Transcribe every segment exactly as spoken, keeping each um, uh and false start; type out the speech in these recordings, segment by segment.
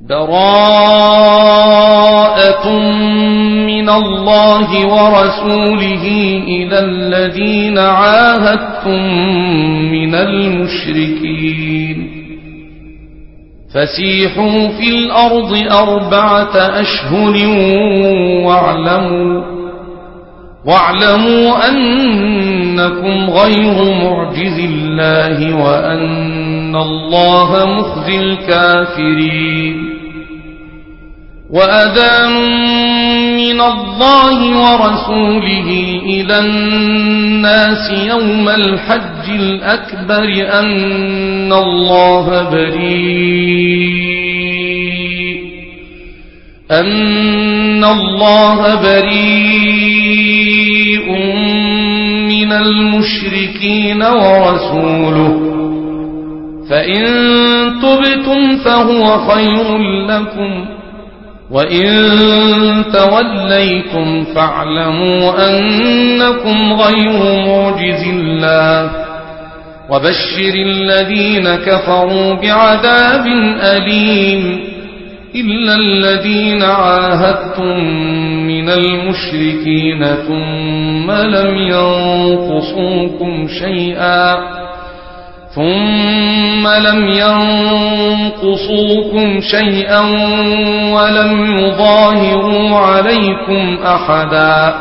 براءة من الله ورسوله إلى الذين عاهدتم من المشركين فسيحوا في الأرض أربعة أشهر واعلموا, واعلموا أنكم غير معجز الله وأن الله مخزي الكافرين وأذان من الله ورسوله إلى الناس يوم الحج الأكبر أن الله بريء أن الله بريء من المشركين ورسوله فإن تبتم فهو خير لكم وإن توليتم فاعلموا أنكم غير معجز الله وبشر الذين كفروا بعذاب أليم إلا الذين عاهدتم من المشركين ثم لم ينقصوكم شيئا ثم لم ينقصوكم شيئا ولم يظاهروا عليكم أحدا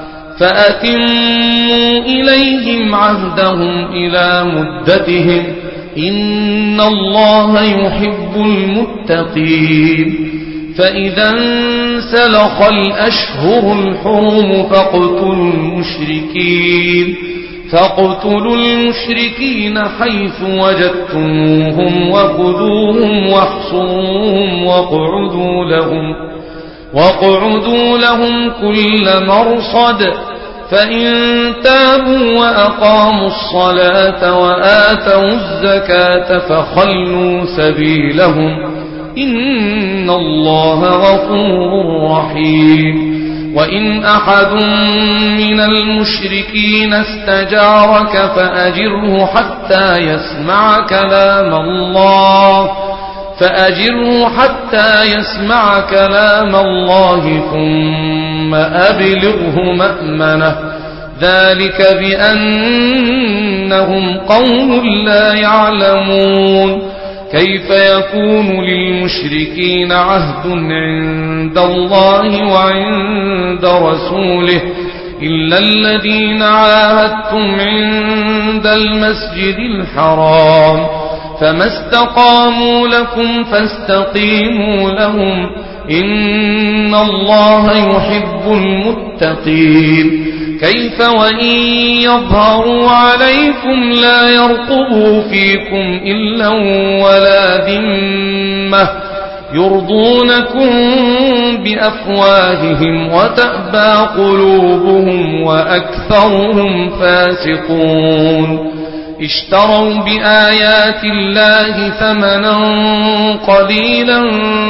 فأتموا إليهم عهدهم إلى مدتهم إن الله يحب المتقين فإذا انسلخ الأشهر الحرم فاقتلوا المشركين فاقتلوا المشركين حيث وجدتموهم وخذوهم واحصروهم واقعدوا لهم واقعدوا لهم كل مرصد فإن تابوا وأقاموا الصلاة وآتوا الزكاة فخلوا سبيلهم إن الله غفور رحيم وإن أحد من المشركين استجارك فأجره حتى يسمع كلام الله فأجره حتى يسمع كلام الله ثم أبلغه مأمنه ذلك بأنهم قوم لا يعلمون كيف يكون للمشركين عهد عند الله وعند رسوله إلا الذين عاهدتم عند المسجد الحرام فما استقاموا لكم فاستقيموا لهم إن الله يحب المتقين كيف وإن يظهروا عليكم لا يرقبوا فيكم إلا ولا ذمة يرضونكم بأفواههم وتأبى قلوبهم وأكثرهم فاسقون اشتروا بآيات الله ثمنا قليلا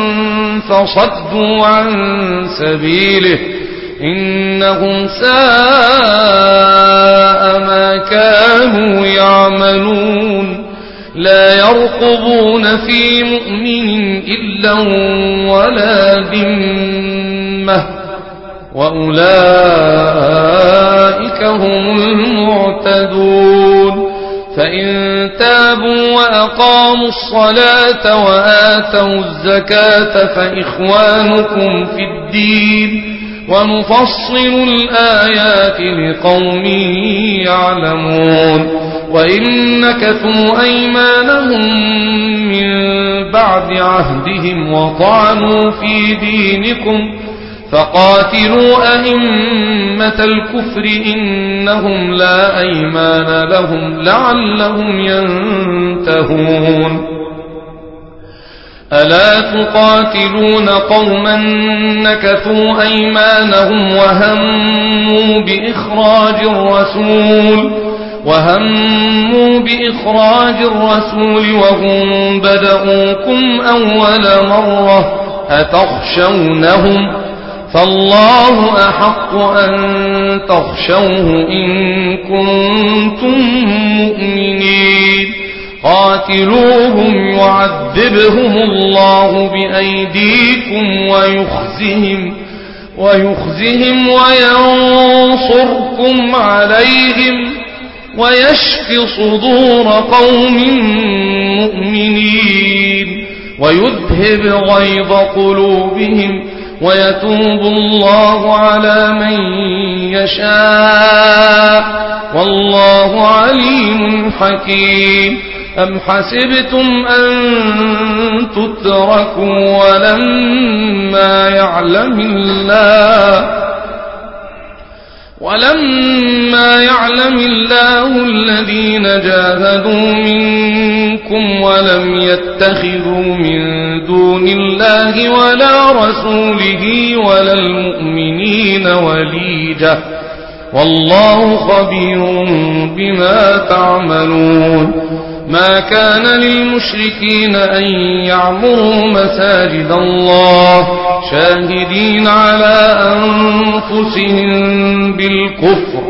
فصدوا عن سبيله إنهم ساء ما كانوا يعملون لا يرقبون في مؤمن إلا ولا ذمة وأولئك هم المعتدون فإن تابوا وأقاموا الصلاة وآتوا الزكاة فإخوانكم في الدين ونفصل الآيات لقوم يعلمون وإن نكثوا أيمانهم من بعد عهدهم وطعنوا في دينكم فقاتلوا أئمة الكفر إنهم لا أيمان لهم لعلهم ينتهون ألا تقاتلون قوما نكثوا أيمانهم وهموا بإخراج الرسول وهموا بإخراج الرسول وهم بدؤوكم أول مرة أتخشونهم فالله أحق أن تخشوه إن كنتم مؤمنين قاتلوهم يعذبهم الله بأيديكم ويخزهم ويخزهم وينصركم عليهم ويشف صدور قوم مؤمنين ويذهب غيظ قلوبهم ويتوب الله على من يشاء والله عليم حكيم. أم حسبتم أن تتركوا ولما يعلم الله ولما يعلم الله الذين جاهدوا منكم ولم يتخذوا من دون الله ولا رسوله ولا المؤمنين وليجة والله خبير بما تعملون. ما كان للمشركين أن يعمروا مساجد الله شاهدين على أنفسهم بالكفر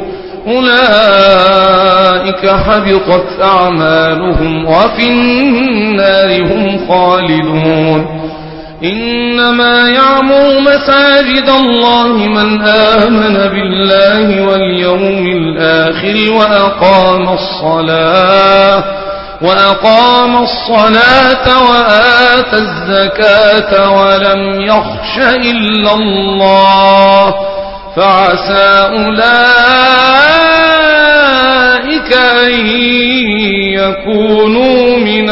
أولئك حبطت أعمالهم وفي النار هم خالدون. إنما يعمر مساجد الله من آمن بالله واليوم الآخر وأقام الصلاة وأقام الصلاة وآتى الزكاة ولم يخش إلا الله فعسى أولئك أن يكونوا من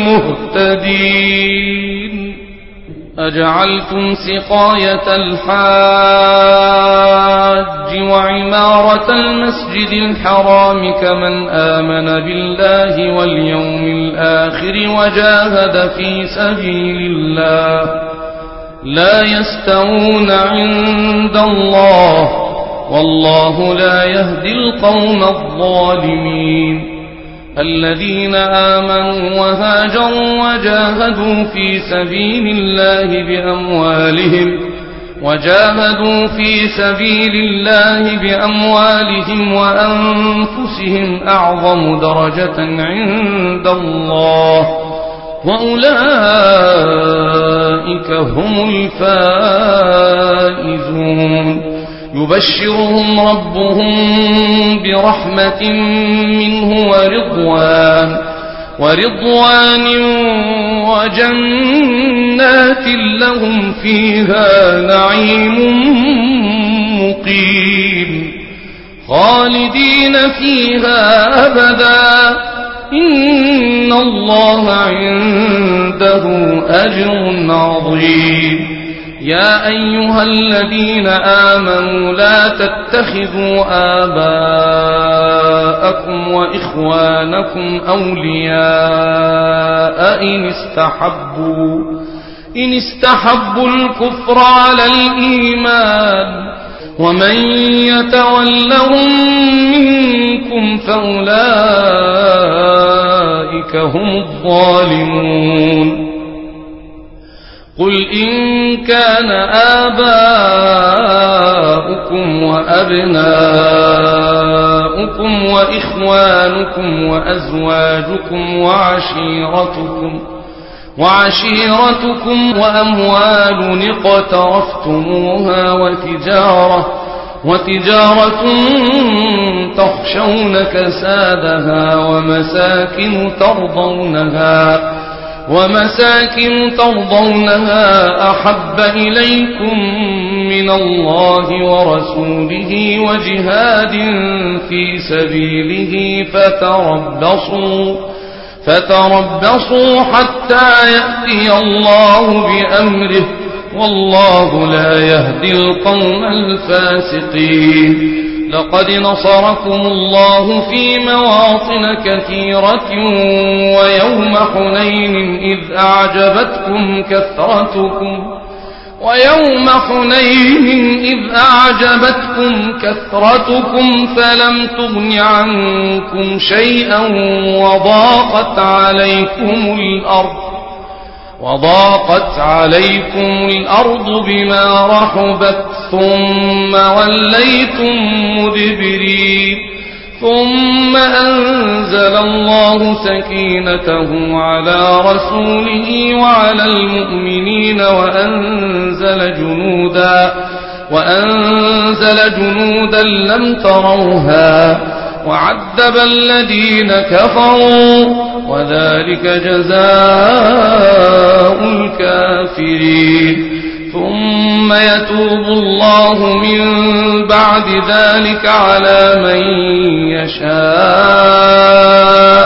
المهتدين. أجعلتم سقاية الحاج وعمارة المسجد الحرام كمن آمن بالله واليوم الآخر وجاهد في سبيل الله لا يستوون عند الله والله لا يهدي القوم الظالمين. الذين آمنوا وهاجروا وجاهدوا في سبيل الله بأموالهم وجاهدوا في سبيل الله بأموالهم وأنفسهم أعظم درجة عند الله وأولئك هم الفائزون. يبشرهم ربهم برحمة منه ورضوان ورضوان وجنات لهم فيها نعيم مقيم خالدين فيها أبدا إن الله عنده أجر عظيم. يا أيها الذين آمنوا لا تتخذوا آباءكم وإخوانكم أولياء إن استحبوا إن استحبوا الكفر على الإيمان ومن يتولهم منكم فأولئك هم الظالمون. قل إن كان آباؤكم وأبناؤكم وإخوانكم وأزواجكم وعشيرتكم وعشيرتكم وأموال اقترفتموها وتجارة وتجارة تخشون كسادها ومساكن ترضونها ومساكن ترضونها أحب إليكم من الله ورسوله وجهاد في سبيله فتربصوا فتربصوا حتى يأتي الله بأمره والله لا يهدي القوم الفاسقين. لقد نصركم الله في مواطن كثيرة ويوم حنين إذ أعجبتكم كثرتكم ويوم حنين إذ أعجبتكم كثرتكم فلم تغن عنكم شيئا وضاقت عليكم الأرض وضاقت عليكم الأرض بما رحبت ثم وليتم مدبرين ثم أنزل الله سكينته على رسوله وعلى المؤمنين وأنزل جنودا وأنزل جنودا لم تروها وعذب الذين كفروا وذلك جزاء الكافرين ثم يتوب الله من بعد ذلك على من يشاء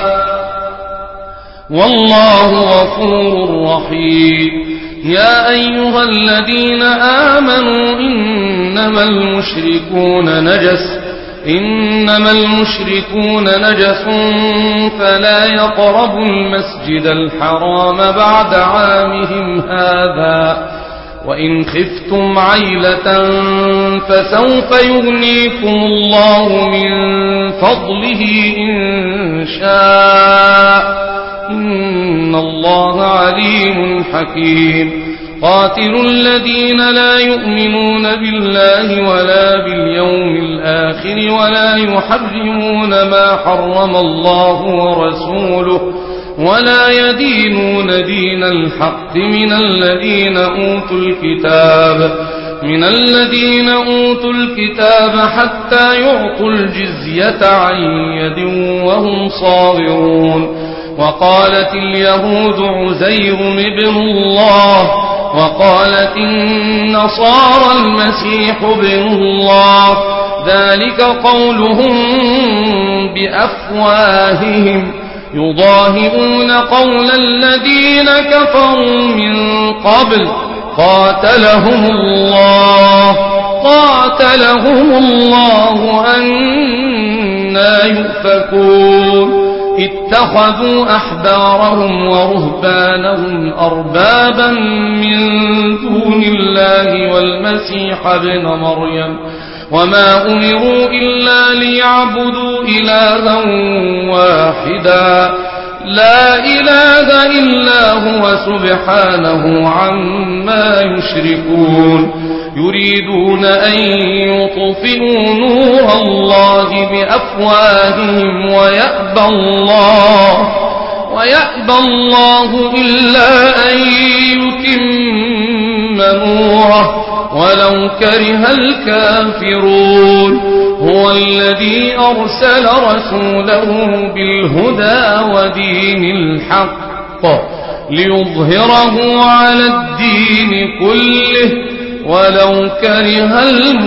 والله غفور رحيم. يا أيها الذين آمنوا إنما المشركون نجس إنما المشركون نجس فلا يقربوا المسجد الحرام بعد عامهم هذا وإن خفتم عيلة فسوف يغنيكم الله من فضله إن شاء إن الله عليم حكيم. قاتلوا الذين لا يؤمنون بالله ولا باليوم الآخر ولا يحرمون ما حرم الله ورسوله ولا يدينون دين الحق من الذين أوتوا الكتاب من الذين أوتوا الكتاب حتى يعطوا الجزية عن يد وهم صاغرون. وقالت اليهود عزير ابن الله وقالت النصارى المسيح ابن الله ذلك قولهم بأفواههم يضاهئون قول الذين كفروا من قبل قاتلهم الله قاتلهم الله أنى يؤفكون. اتخذوا أحبارهم ورهبانهم أربابا من دون الله والمسيح ابن مريم وما أمروا إلا ليعبدوا إلها واحدا لا إله إلا هو سبحانه عما يشركون. يريدون أن يطفئوا نور الله بأفواههم ويأبى الله ويأبى الله إلا أن يتم نوره ولو كره الكافرون. هو الذي أرسل رسوله بالهدى ودين الحق ليظهره على الدين كله ولو كره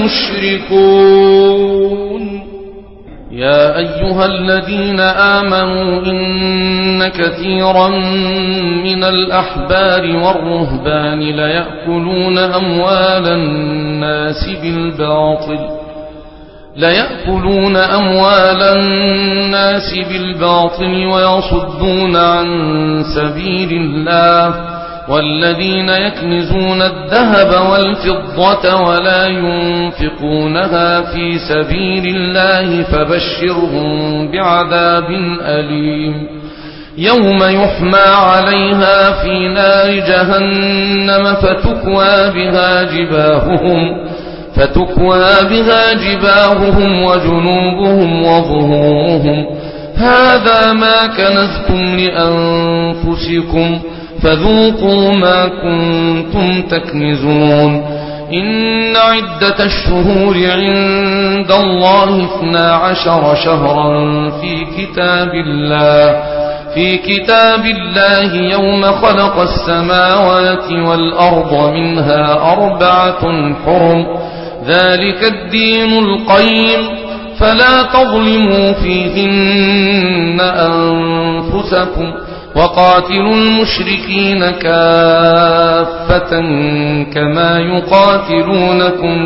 المشركون. يا أيها الذين آمنوا إن كثيرا من الأحبار والرهبان ليأكلون أموال الناس بالباطل ليأكلون أموال الناس بالباطل ويصدون عن سبيل الله والذين يكنزون الذهب والفضة ولا ينفقونها في سبيل الله فبشرهم بعذاب أليم. يوم يحمى عليها في نار جهنم فتكوى بها جباههم فتكوى بها جباههم وجنوبهم وظهورهم هذا ما كنزتم لأنفسكم فذوقوا ما كنتم تكنزون. إن عدة الشهور عند الله اثنا عشر شهرا في كتاب الله في كتاب الله يوم خلق السماوات والأرض منها أربعة حرم ذلك الدين القيم فلا تظلموا فيهن أنفسكم وقاتلوا المشركين كافة كما يقاتلونكم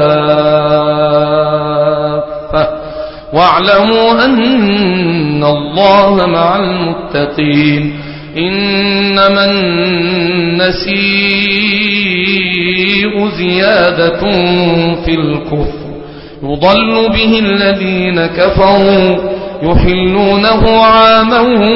كافة واعلموا أن الله مع المتقين. إنما النسيء زيادة في الكفر يضل به الذين كفروا يحلونه عاما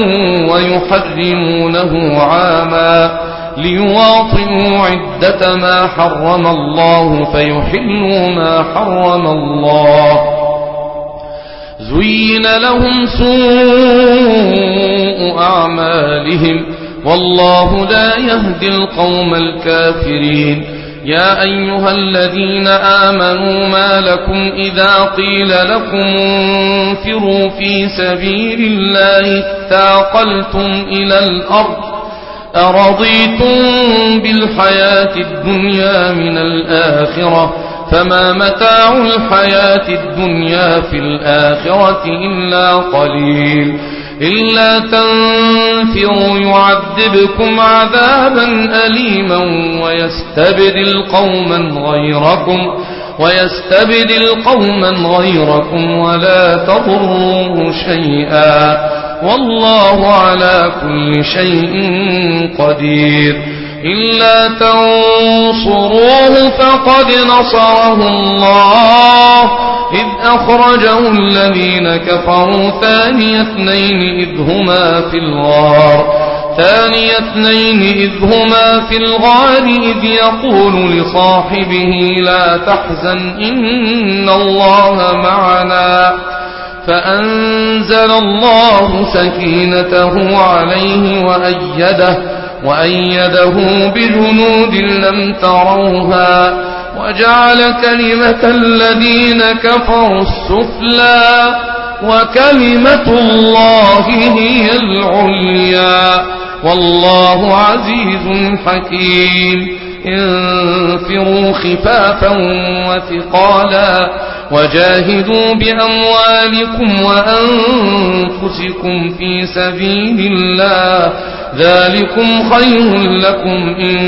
ويحرمونه عاما ليواطئوا عدة ما حرم الله فيحلوا ما حرم الله زين لهم سوء أعمالهم والله لا يهدي القوم الكافرين. يا أيها الذين آمنوا ما لكم إذا قيل لكم انفروا في سبيل الله اثاقلتم إلى الأرض أرضيتم بالحياة الدنيا من الآخرة فما متاع الحياة الدنيا في الآخرة إلا قليل. إلا تنفروا يعذبكم عذابا أليما ويستبدل قوما غيركم ويستبدل قوما غيركم ولا تضروه شيئا والله على كل شيء قدير. إلا تنصروه فقد نصره الله إذ أخرجه الذين كفروا ثاني اثنين إذ هما في الغار ثاني اثنين إذ هما في الغار إذ يقول لصاحبه لا تحزن إن الله معنا فأنزل الله سكينته عليه وأيده وأيده بجنود لم تروها وجعل كلمة الذين كفروا السفلى وكلمة الله هي العليا والله عزيز حكيم. انفروا خفافا وثقالا وجاهدوا بأموالكم وأنفسكم في سبيل الله ذلكم خير لكم إن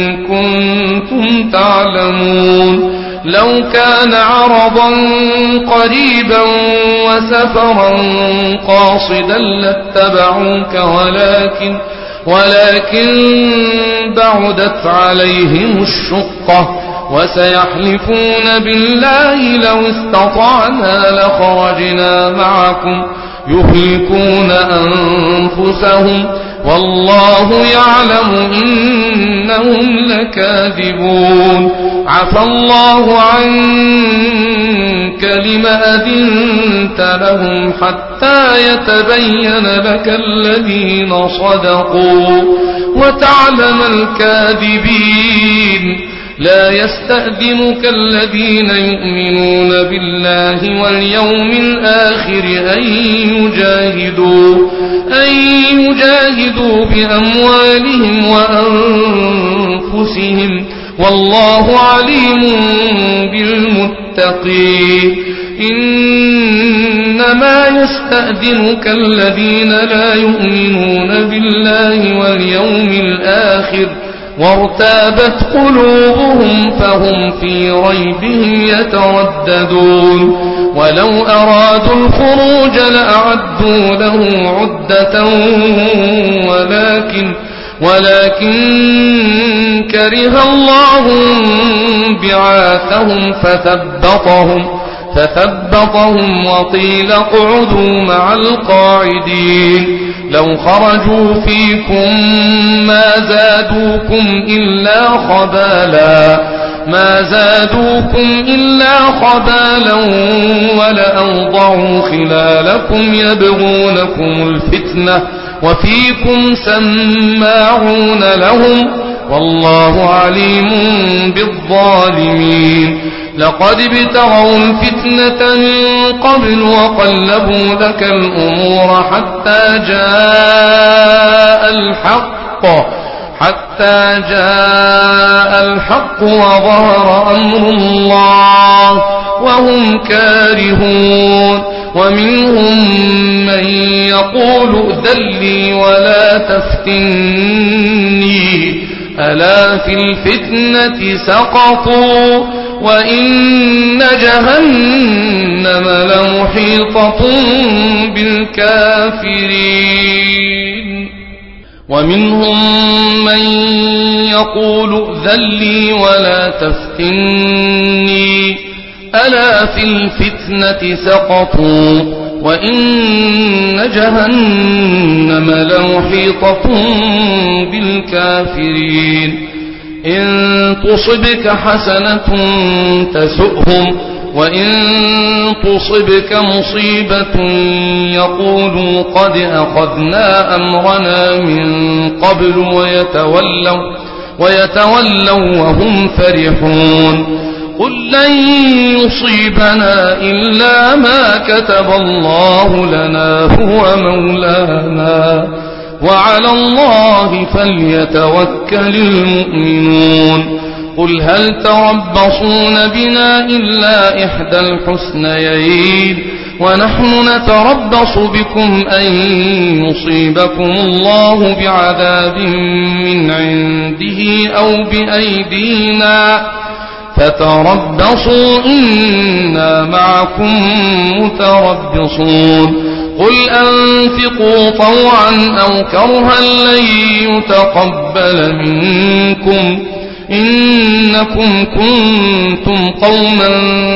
كنتم تعلمون. لو كان عرضا قريبا وسفرا قاصدا لاتبعوك ولكن ولكن بعدت عليهم الشقة وسيحلفون بالله لو استطعنا لخرجنا معكم يهلكون أنفسهم والله يعلم إنهم لكاذبون. عفى الله عنك لم أذنت لهم حتى يتبين لك الذين صدقوا وتعلم الكاذبين. لا يستأذنك الذين يؤمنون بالله واليوم الآخر أن يجاهدوا أن يجاهدوا بأموالهم وأنفسهم والله عليم بالمتقين. إنما يستأذنك الذين لا يؤمنون بالله واليوم الآخر وارتابت قلوبهم فهم في ريبهم يترددون. ولو أرادوا الخروج لأعدوا له عدة ولكن ولكن كره الله بعاثهم فثبطهم فثبطهم وقيل اقعدوا مع القاعدين. لو خرجوا فيكم ما زادوكم إلا خبالا ما زادوكم إلا خبالا ولأوضعوا خلالكم يبغونكم الفتنة وفيكم سماعون لهم والله عليم بالظالمين. لقد ابتغوا الفتنة من قبل وقلبوا لك الأمور حتى جاء الحق حتى جاء الحق وظهر أمر الله وهم كارهون. ومنهم من يقول ائذن لي ولا تفتني ألا في الفتنة سقطوا وإن جهنم لمحيطة بالكافرين. ومنهم من يقول ائذن لي ولا تفتني ألا في الفتنة سقطوا وإن جهنم لمحيطة بالكافرين. إن تصبك حسنة تسؤهم وإن تصبك مصيبة يقولوا قد أخذنا أمرنا من قبل ويتولوا, ويتولوا وهم فرحون قل لن يصيبنا إلا ما كتب الله لنا هو مولانا وعلى الله فليتوكل المؤمنون قل هل تربصون بنا إلا إحدى الحسنيين ونحن نتربص بكم أن يصيبكم الله بعذاب من عنده أو بأيدينا فتربصوا إنا معكم متربصون قل أنفقوا طوعا أو كرها لن يتقبل منكم إنكم كنتم قوما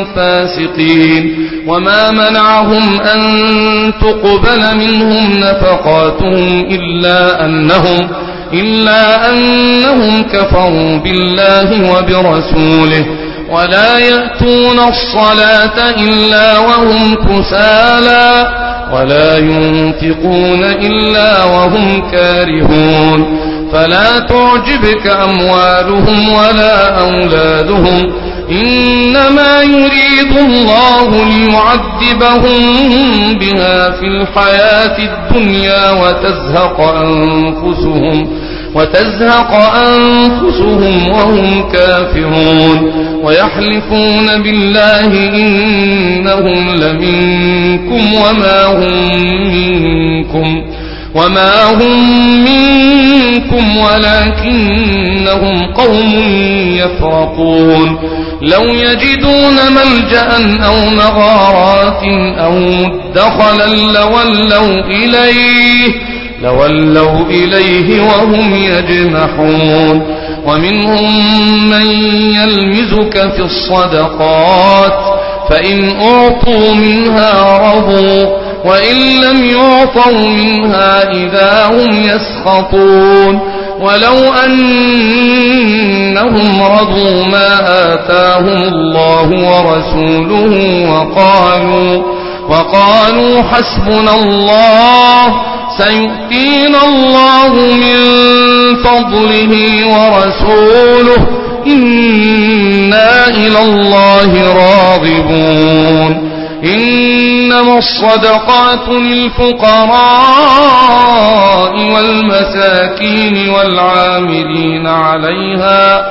فاسقين وما منعهم أن تقبل منهم نفقاتهم إلا أنهم إلا أنهم كفروا بالله وبرسوله ولا يأتون الصلاة إلا وهم كسالى ولا ينفقون إلا وهم كارهون فلا تعجبك أموالهم ولا أولادهم إنما يريد الله ليعذبهم بها في الحياة الدنيا وتزهق أنفسهم وتزهق أنفسهم وهم كافرون ويحلفون بالله إنهم لمنكم وما هم منكم وما هم منكم ولكنهم قوم يفرقون لو يجدون ملجأ أو مغارات أو مدخلا لولوا إليه لولوا إليه وهم يجمحون ومنهم من يلمزك في الصدقات فإن أعطوا منها رضوا وإن لم يعطوا منها إذا هم يسخطون ولو أنهم رضوا ما آتاهم الله ورسوله وقالوا, وقالوا حسبنا الله سيؤتينا الله من فضله ورسوله إنا إلى الله راغبون إنما الصدقات للفقراء والمساكين والعاملين عليها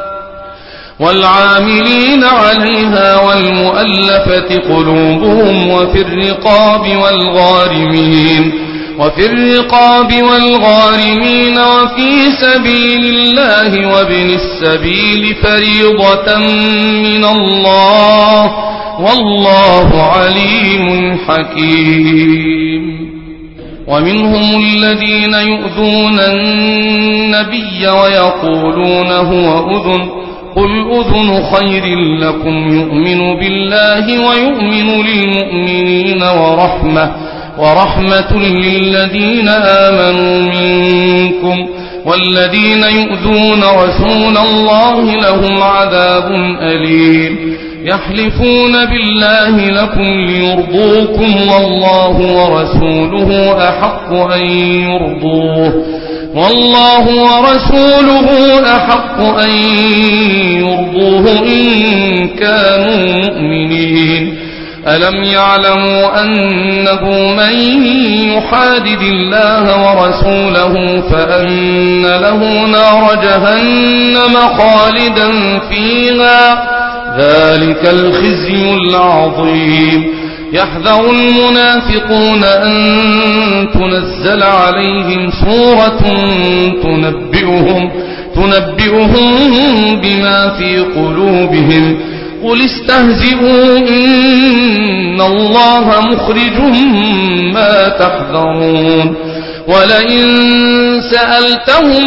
والعاملين عليها والمؤلفة قلوبهم وفي الرقاب والغارمين وفي الرقاب والغارمين وفي سبيل الله وابن السبيل فريضة من الله والله عليم حكيم ومنهم الذين يؤذون النبي ويقولون هو أذن قل أذن خير لكم يؤمن بالله ويؤمن للمؤمنين ورحمة ورحمة للذين آمنوا منكم والذين يؤذون رسول الله لهم عذاب أليم يحلفون بالله لكم ليرضوكم والله ورسوله أحق أن يرضوه والله ورسوله أحق أن يرضوه إن كانوا مؤمنين ألم يعلموا أنه من يحادد الله ورسوله فأن له نار جهنم خالدا فيها ذلك الخزي العظيم يحذر المنافقون أن تنزل عليهم سورة تنبئهم, تنبئهم بما في قلوبهم قل استهزئوا إن الله مخرج ما تحذرون ولئن سألتهم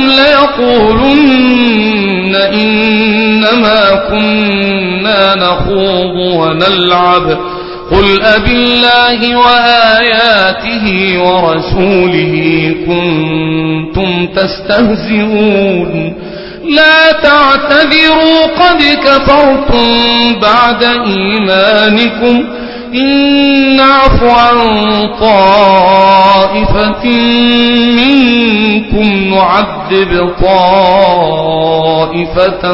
ليقولن إنما كنا نخوض ونلعب قل أبالله وآياته ورسوله كنتم تستهزئون لا تعتذروا قد كفرتم بعد إيمانكم إن نعف عن طائفة منكم نعذب طائفة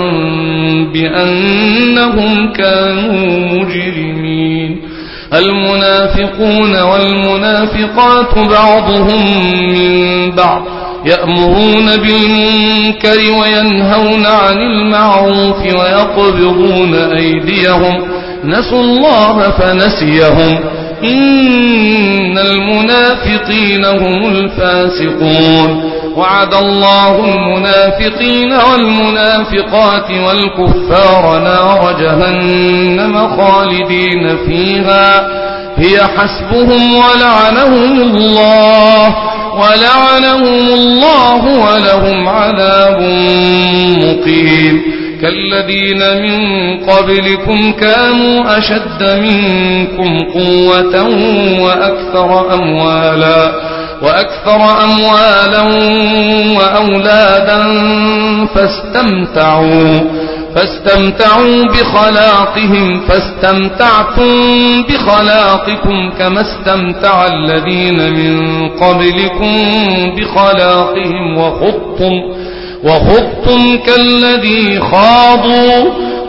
بأنهم كانوا مجرمين المنافقون والمنافقات بعضهم من بعض يأمرون بالمنكر وينهون عن المعروف ويقبضون أيديهم نسوا الله فنسيهم إن المنافقين هم الفاسقون وعد الله المنافقين والمنافقات والكفار نار جهنم خالدين فيها هي حسبهم ولعنهم الله ولعنهم الله ولهم عذاب مقيم كالذين من قبلكم كانوا أشد منكم قوة وأكثر أموالا وأكثر أموالا وأولادا فاستمتعوا فاستمتعوا بخلاقهم فاستمتعتم بخلاقكم كما استمتع الذين من قبلكم بخلاقهم وخضتم وخضتم كالذي خاضوا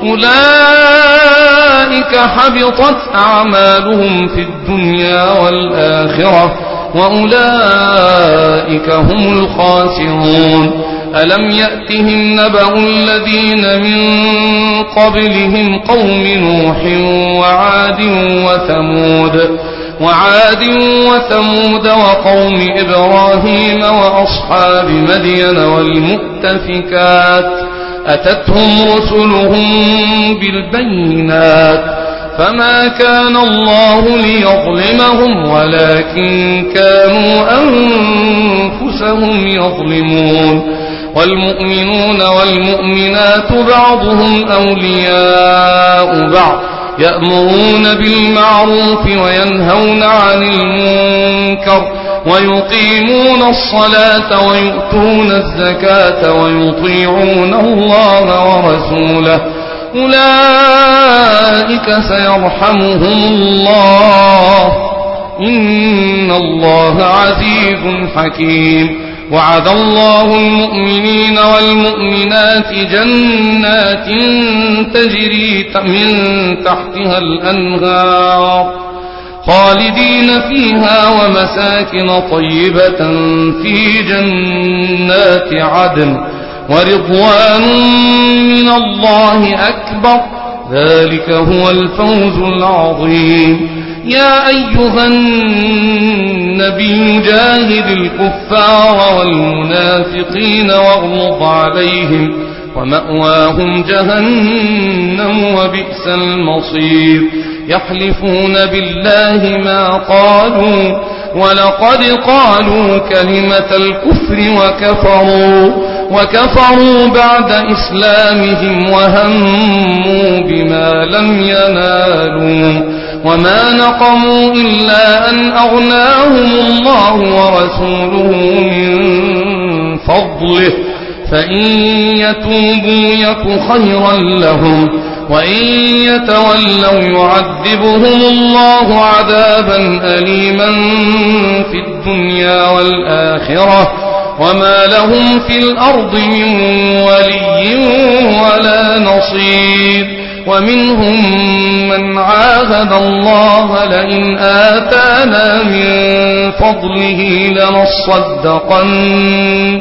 أولئك حبطت أعمالهم في الدنيا والآخرة وأولئك هم الخاسرون ألم يأتهم نبأ الذين من قبلهم قوم نوح وعاد وثمود وعاد وثمود وقوم إبراهيم وأصحاب مدين والمؤتفكات أتتهم رسلهم بالبينات فما كان الله ليظلمهم ولكن كانوا أنفسهم يظلمون والمؤمنون والمؤمنات بعضهم أولياء بعض يأمرون بالمعروف وينهون عن المنكر ويقيمون الصلاة ويؤتون الزكاة ويطيعون الله ورسوله أولئك سيرحمهم الله إن الله عزيز حكيم وعد الله المؤمنين والمؤمنات جنات تجري من تحتها الأنهار خالدين فيها ومساكن طيبة في جنات عدن ورضوان من الله أكبر ذلك هو الفوز العظيم يا أيها النبي جاهد الكفار والمنافقين واغلظ عليهم ومأواهم جهنم وبئس المصير يحلفون بالله ما قالوا ولقد قالوا كلمة الكفر وكفروا وكفروا بعد إسلامهم وهموا بما لم ينالوا وما نقموا إلا أن أغناهم الله ورسوله من فضله فإن يتوبوا يك خيرا لهم وإن يتولوا يعذبهم الله عذابا أليما في الدنيا والآخرة وما لهم في الأرض من ولي ولا نصير ومنهم من عاهد الله لئن آتانا من فضله لنصدقن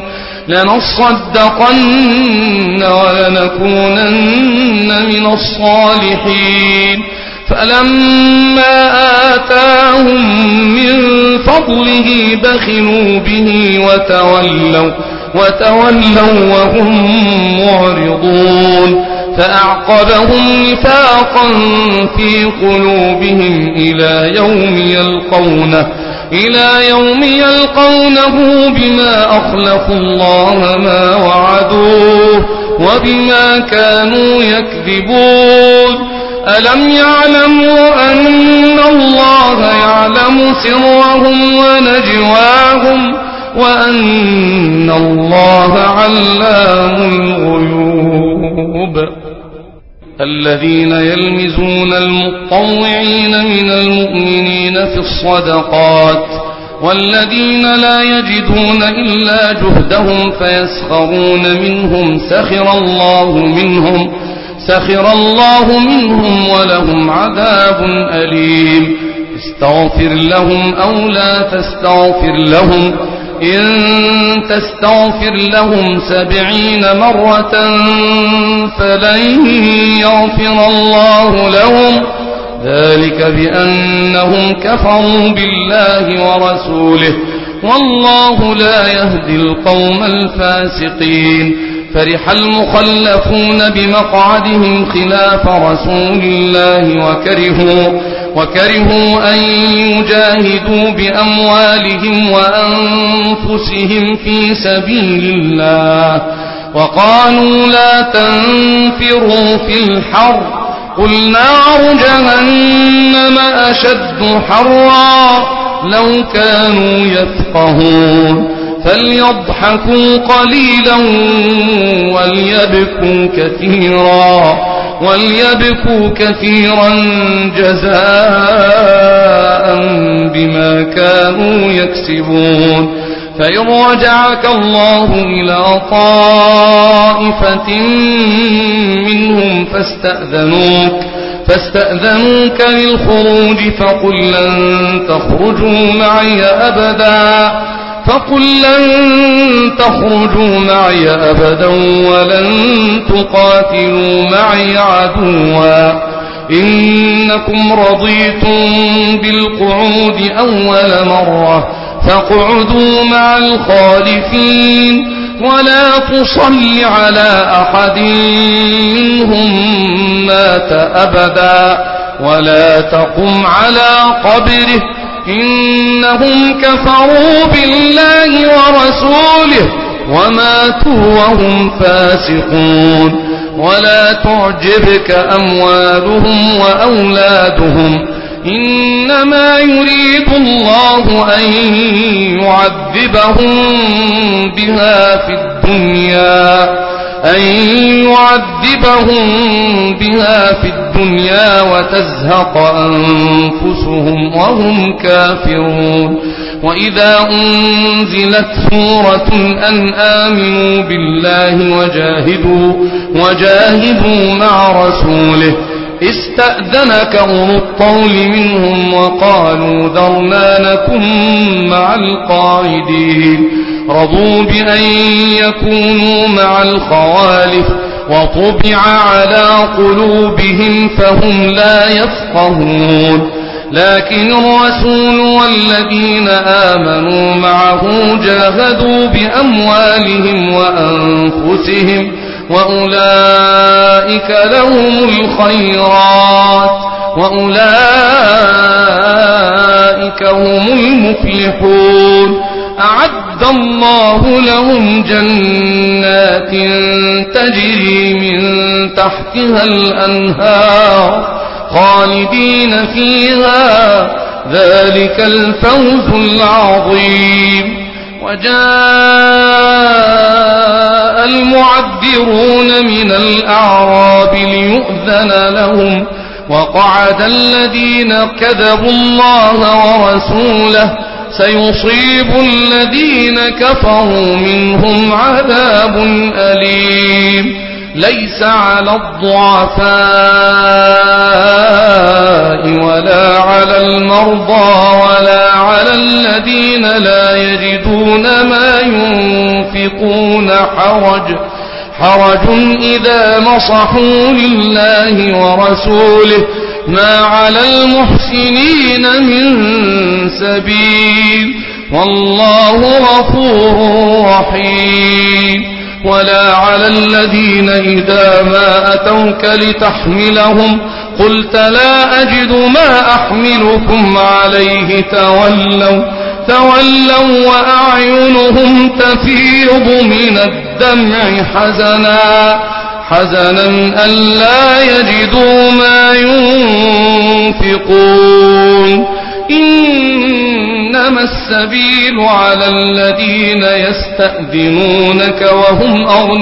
لنصدقن ولنكونن من الصالحين فلما آتاهم من فضله بخلوا به وتولوا وتولوا وهم معرضون فأعقبهم نفاقا في قلوبهم إلى يوم يلقونه إلى يوم يلقونه بما أخلفوا الله ما وعدوه وبما كانوا يكذبون ألم يعلموا أن الله يعلم سرهم ونجواهم وأن الله علام الغيوب. الذين يلمزون المطوعين من المؤمنين في الصدقات والذين لا يجدون إلا جهدهم فيسخرون منهم سخر الله منهم سخر الله منهم ولهم عذاب أليم. استغفر لهم أو لا تستغفر لهم إن تستغفر لهم سبعين مرة فلن يغفر الله لهم ذلك بأنهم كفروا بالله ورسوله والله لا يهدي القوم الفاسقين. فرح المخلفون بمقعدهم خلاف رسول الله وكرهوا, وكرهوا أن يجاهدوا بأموالهم وأنفسهم في سبيل الله وقالوا لا تنفروا في الحر قل نار جهنم أشد حرا لو كانوا يفقهون. فليضحكوا قليلا وليبكوا كثيرا وليبكوا كثيرا جزاء بما كانوا يكسبون. فإن رجعك الله إلى طائفة منهم فاستأذنوك فاستأذنوك للخروج فقل لن تخرجوا معي أبدا فقل لن تخرجوا معي أبدا ولن تقاتلوا معي عدوا إنكم رضيتم بالقعود أول مرة فاقعدوا مع الخالفين ولا تصل على أحد منهم مات أبدا ولا تقم على قبره إنهم كفروا بالله ورسوله وماتوا وهم فاسقون. ولا تعجبك أموالهم وأولادهم إنما يريد الله أن يعذبهم بها في الدنيا أن يعذبهم بها في الدنيا وتزهق أنفسهم وهم كافرون. وإذا أنزلت سورة أن آمنوا بالله وجاهدوا, وجاهدوا مع رسوله استأذنك أولو الطول منهم وقالوا ذرنا نكن مع القاعدين. رضوا بأن يكونوا مع الخوالف وطبع على قلوبهم فهم لا يفقهون. لكن الرسول والذين آمنوا معه جاهدوا بأموالهم وأنفسهم وأولئك لهم الخيرات وأولئك هم المفلحون. أعد الله لهم جنات تجري من تحتها الأنهار خالدين فيها ذلك الفوز العظيم. وجاء المعذرون من الأعراب ليؤذن لهم وقعد الذين كذبوا الله ورسوله سيصيب الذين كفروا منهم عذاب أليم. ليس على الضعفاء ولا على المرضى ولا على الذين لا يجدون ما ينفقون حرج حرج إذا نصحوا لله ورسوله ما على المحسنين من سبيل والله غفور رحيم. ولا على الذين إذا ما أتوك لتحملهم قلت لا أجد ما أحملكم عليه تولوا تولوا وأعينهم تفيض من الدمع حزنا حزنا ألا يجدوا ما ينفقون. إنما إنما السبيل على الذين يستأذنونك وهم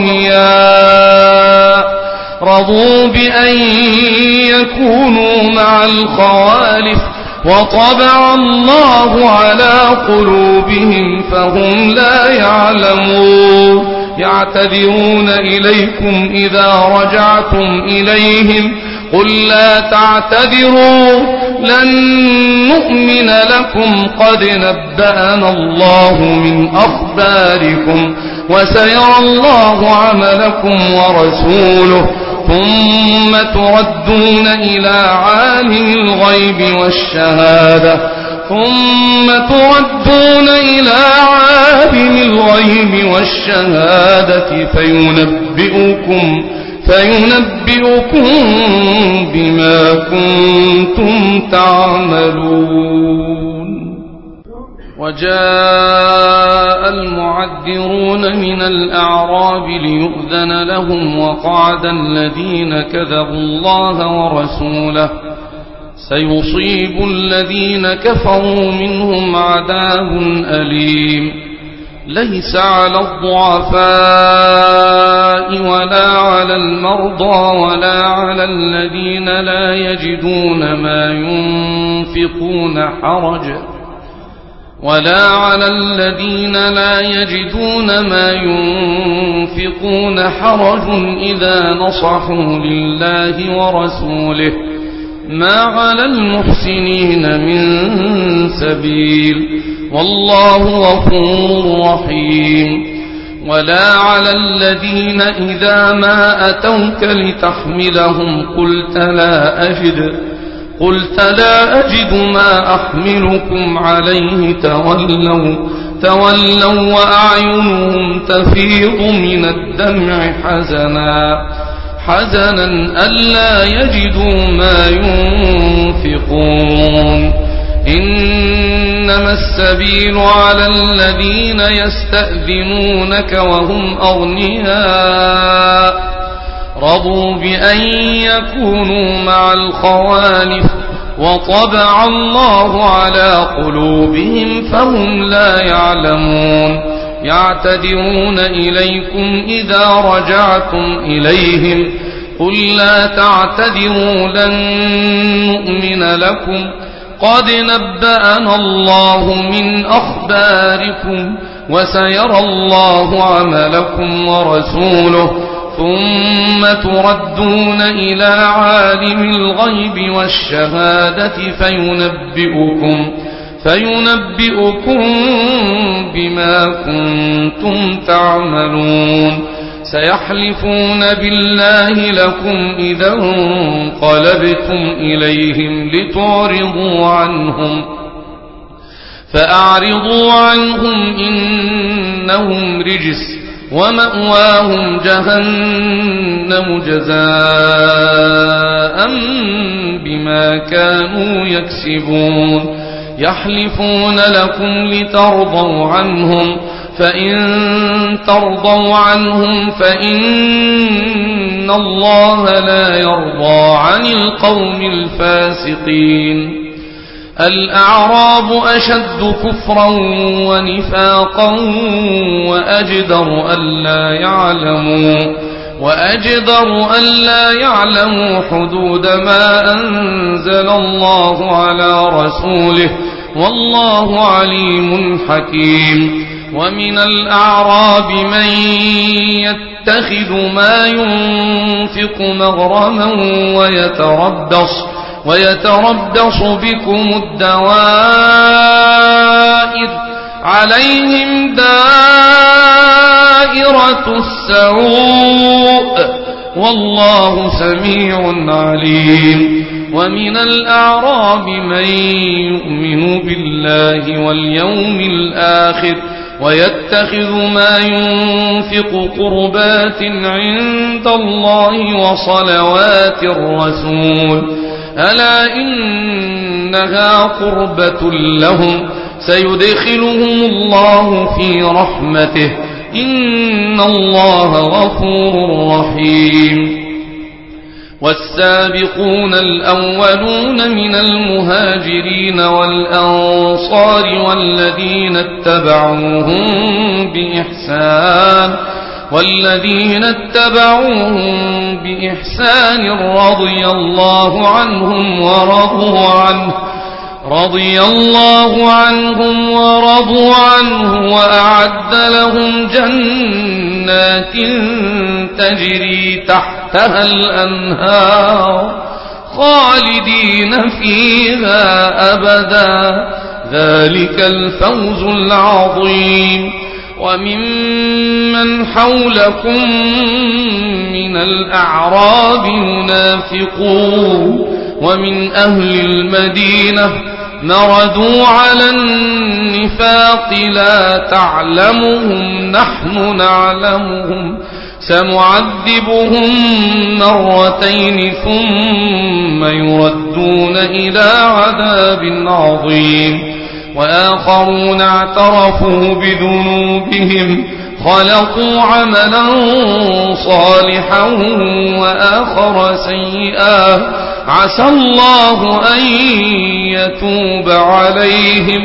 أغنياء رضوا بأن يكونوا مع الخوالف وطبع الله على قلوبهم فهم لا يعلمون يعتذرون إليكم إذا رجعتم إليهم قل لا تعتذروا لن نؤمن لكم قد نبأنا الله من أخباركم وسيرى الله عملكم ورسوله ثم تردون إلى عالم الغيب والشهادة ثم تردون إلى عالم الغيب والشهادة فينبئكم فينبئكم بما كنتم تعملون. وجاء المعذرون من الأعراب ليؤذن لهم وقعد الذين كذبوا الله ورسوله سيصيب الذين كفروا منهم عذاب أليم. ليس على الضعفاء ولا على المرضى ولا على الذين لا يجدون ما ينفقون حرج ولا على الذين لا يجدون ما ينفقون حرج إذا نصحوا لله ورسوله ما على المحسنين من سبيل والله غفور رحيم. ولا على الذين إذا ما أتوك لتحملهم قلت لا أجد قلت لا أجد ما أحملكم عليه تولوا تولوا وأعينهم تفيض من الدمع حزنا حزنا ألا يجدوا ما ينفقون. إنما السبيل على الذين يستأذنونك وهم أغنياء رضوا بأن يكونوا مع الخوالف وطبع الله على قلوبهم فهم لا يعلمون. يعتذرون إليكم إذا رجعتم إليهم قل لا تعتذروا لن نؤمن لكم قد نبأنا الله من أخباركم وسيرى الله عملكم ورسوله ثم تردون إلى عالم الغيب والشهادة فينبئكم فينبئكم بما كنتم تعملون. سيحلفون بالله لكم إذا انقلبتم إليهم لتعرضوا عنهم فأعرضوا عنهم إنهم رجس ومأواهم جهنم جزاء بما كانوا يكسبون. يحلفون لكم لترضوا عنهم فإن ترضوا عنهم فإن الله لا يرضى عن القوم الفاسقين. الأعراب أشد كفرا ونفاقا وأجدر ألا يعلموا وأجدر ألا يعلموا حدود ما أنزل الله على رسوله والله عليم حكيم. ومن الأعراب من يتخذ ما ينفق مغرما ويتربص ويتربص بكم الدوائر عليهم دائرة السوء والله سميع عليم. ومن الأعراب من يؤمن بالله واليوم الآخر ويتخذ ما ينفق قربات عند الله وصلوات الرسول ألا إنها قربة لهم سيدخلهم الله في رحمته إن الله غفور رحيم. والسابقون الأولون من المهاجرين والأنصار والذين اتبعوهم بإحسان والذين اتبعوهم بإحسان رضي الله عنهم ورضوا عنه رضي الله عنهم ورضوا عنه وأعد لهم جنات تجري تحتها الأنهار خالدين فيها أبدا ذلك الفوز العظيم. وممن حولكم من الأعراب منافقون ومن أهل المدينة مردوا على النفاق لا تعلمهم نحن نعلمهم سنعذبهم مرتين ثم يردون إلى عذاب عظيم. وآخرون اعترفوا بذنوبهم خلقوا عملا صالحا وآخر سيئا عسى الله أن يتوب عليهم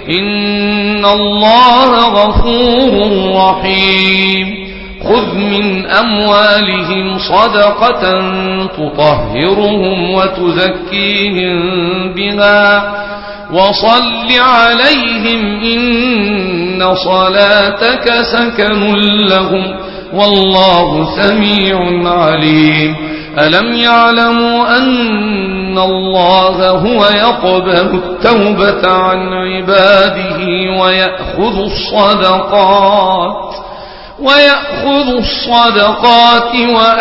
إن الله غفور رحيم. خذ من أموالهم صدقة تطهرهم وتزكيهم بها وصل عليهم إن صلاتك سكن لهم والله سميع عليم. ألم يعلموا أن الله هو يقبل التوبة عن عباده ويأخذ الصدقات ويأخذ الصدقات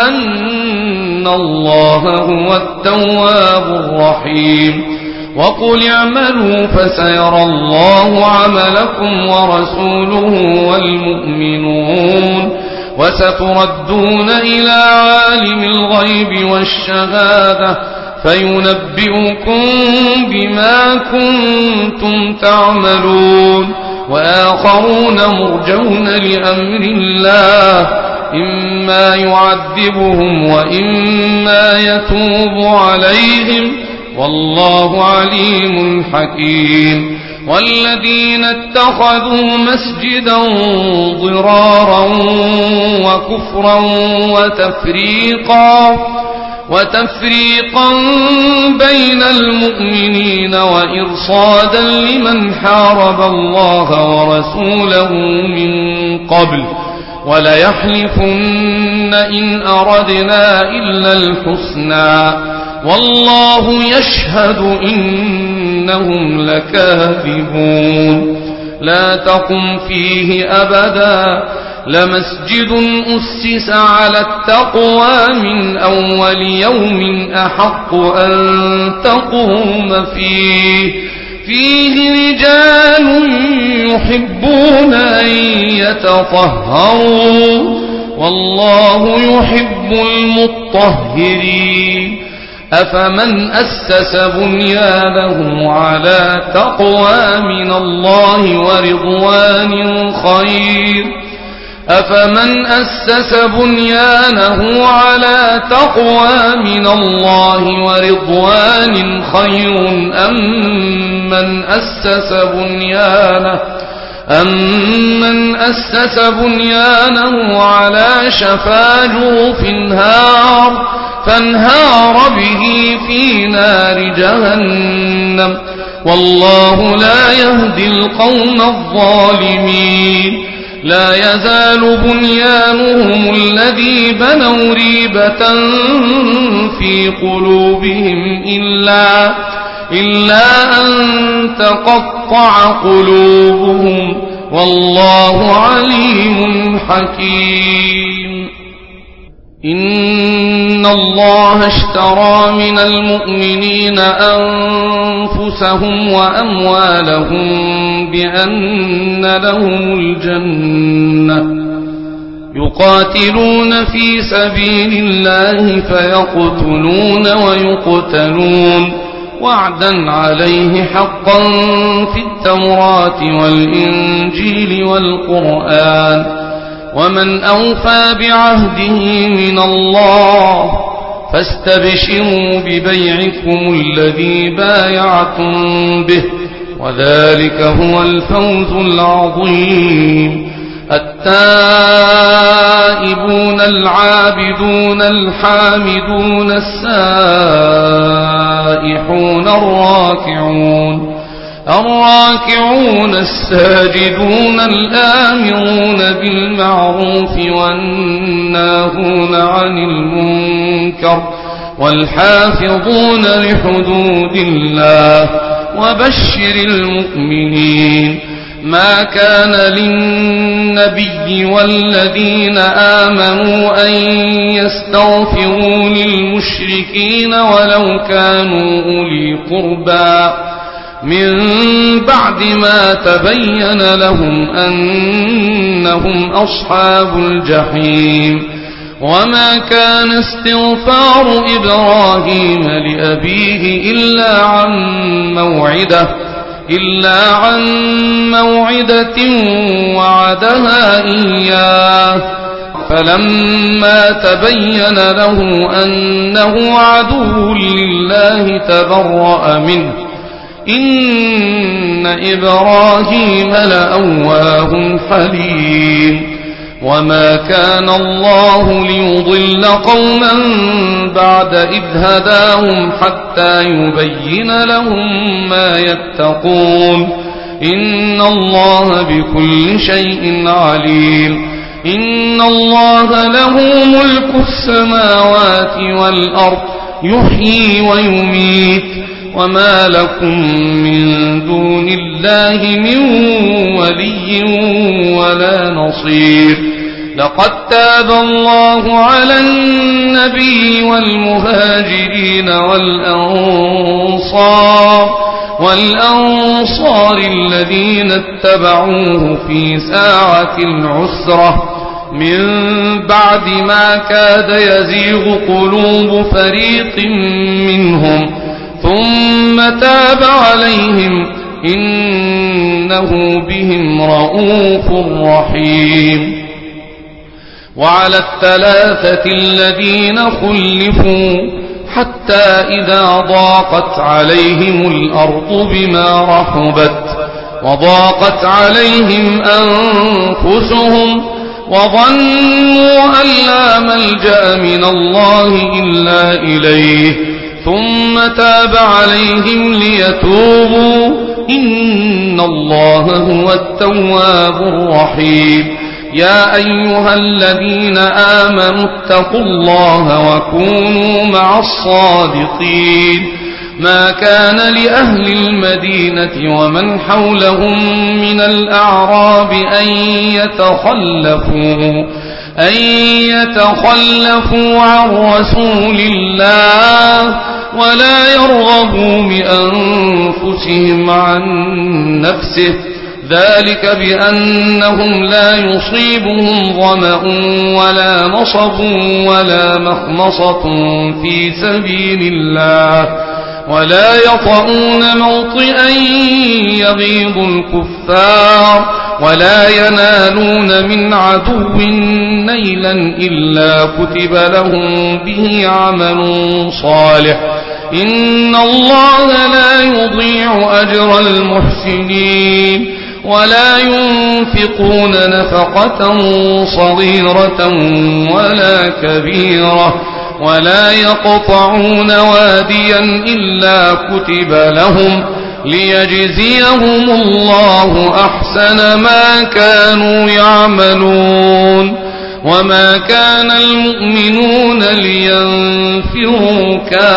وأن الله هو التواب الرحيم. وقل اعملوا فسيرى الله عملكم ورسوله والمؤمنون وستردون إلى عالم الغيب والشهادة فينبئكم بما كنتم تعملون. وآخرون مرجون لأمر الله إما يعذبهم وإما يتوب عليهم والله عليم حكيم. والذين اتخذوا مسجدا ضرارا وكفرا وتفريقا وتفريقا بين المؤمنين وإرصادا لمن حارب الله ورسوله من قبل وليحلفن إن أردنا إلا الحسنى والله يشهد إنهم لكاذبون. لا تقم فيه أبدا لمسجد أسس على التقوى من أول يوم أحق أن تقوم فيه فيه رجال يحبون أن يتطهروا والله يحب المطهرين. أفمن أسس بنيانه على تقوى من الله ورضوان خير أفمن أسس بنيانه على تقوى من الله ورضوان خير أم من أسس بنيانه أمن أسس بنيانه على شفا جرف هار فانهار به في نار جهنم والله لا يهدي القوم الظالمين. لا يزال بنيانهم الذي بنوا ريبة في قلوبهم إلا, إلا أن تقطع قلوبهم والله عليم حكيم. إن الله اشترى من المؤمنين أنفسهم وأموالهم بأن لهم الجنة يقاتلون في سبيل الله فيقتلون ويقتلون وعدا عليه حقا في التوراة والإنجيل والقرآن ومن أوفى بعهده من الله فاستبشروا ببيعكم الذي بايعتم به وذلك هو الفوز العظيم. التائبون العابدون الحامدون السائحون الراكعون الراكعون الساجدون الآمرون بالمعروف والناهون عن المنكر والحافظون لحدود الله وبشر المؤمنين. ما كان للنبي والذين آمنوا أن يستغفروا للمشركين ولو كانوا أولي قربى من بعد ما تبين لهم أنهم أصحاب الجحيم. وما كان استغفار إبراهيم لأبيه إلا عن موعدة إلا عن موعدة وعدها إياه فلما تبين له أنه عدو لله تبرأ منه إن إبراهيم لأواه حليم. وما كان الله ليضل قوما بعد إذ هداهم حتى يبين لهم ما يتقون إن الله بكل شيء عليم. إن الله له ملك السماوات والأرض يحيي ويميت وما لكم من دون الله من ولي ولا نصير. لقد تاب الله على النبي والمهاجرين والأنصار والأنصار الذين اتبعوه في ساعة العسرة من بعد ما كاد يزيغ قلوب فريق منهم ثم تاب عليهم إنه بهم رؤوف رحيم. وعلى الثلاثة الذين خلفوا حتى إذا ضاقت عليهم الأرض بما رحبت وضاقت عليهم أنفسهم وظنوا أن لا ملجأ من الله إلا إليه ثم تاب عليهم ليتوبوا إن الله هو التواب الرحيم. يا أيها الذين آمنوا اتقوا الله وكونوا مع الصادقين. ما كان لأهل المدينة ومن حولهم من الأعراب أن يتخلفوا أن يتخلفوا عن رسول الله ولا يرغبوا بأنفسهم عن نفسه ذلك بأنهم لا يصيبهم ظمأ ولا نصب ولا مخمصة في سبيل الله ولا يطؤون موطئا يغيظ الكفار ولا ينالون من عدو نيلا إلا كتب لهم به عمل صالح إن الله لا يضيع أجر المحسنين. ولا ينفقون نفقة صغيرة ولا كبيرة ولا يقطعون واديا إلا كتب لهم ليجزيهم الله أحسن ما كانوا يعملون. وما كان المؤمنون لينفروا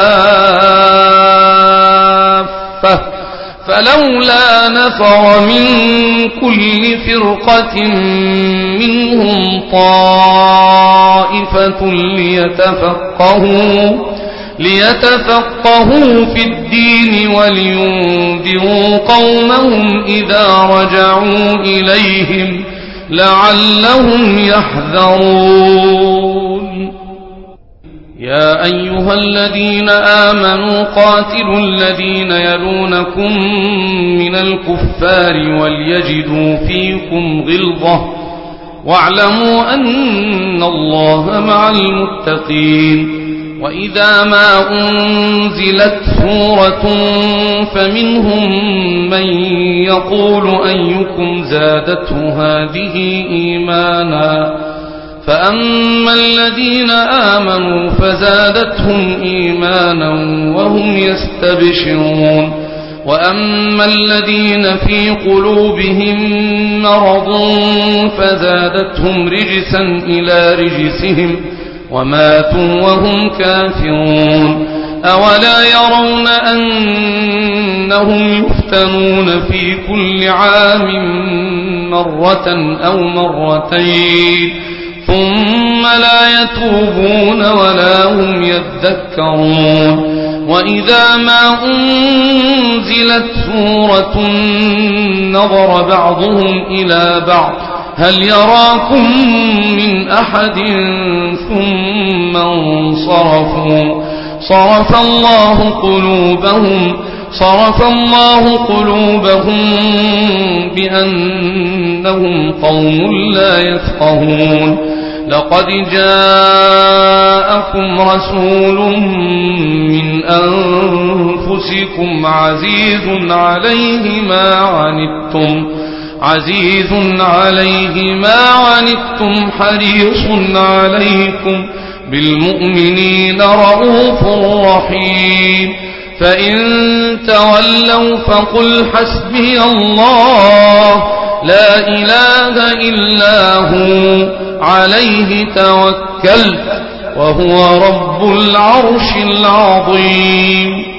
كافة فلولا نفر من كل فرقة منهم طائفة ليتفقهوا ليتفقهوا في الدين ولينذروا قومهم إذا رجعوا إليهم لعلهم يحذرون. يا أيها الذين آمنوا قاتلوا الذين يلونكم من الكفار وليجدوا فيكم غلظة واعلموا أن الله مع المتقين. وإذا ما أنزلت سورة فمنهم من يقول أيكم زادته هذه إيمانا فأما الذين آمنوا فزادتهم إيمانا وهم يستبشرون وأما الذين في قلوبهم مرض فزادتهم رجسا إلى رجسهم وماتوا وهم كافرون أولا يرون أنهم يفتنون في كل عام مرة أو مرتين ثم لا يتوبون ولا هم يذكرون وإذا ما أنزلت سورة نظر بعضهم إلى بعض هل يراكم من أحد ثم انصرفوا صرف الله قلوبهم صرف الله قلوبهم بأنهم قوم لا يفقهون لقد جاءكم رسول من أنفسكم عزيز عليه ما عنتم عزيز عليه ما عنتم حريص عليكم بالمؤمنين رؤوف رحيم فإن تولوا فقل حسبي الله لا إله إلا هو عليه توكلت وهو رب العرش العظيم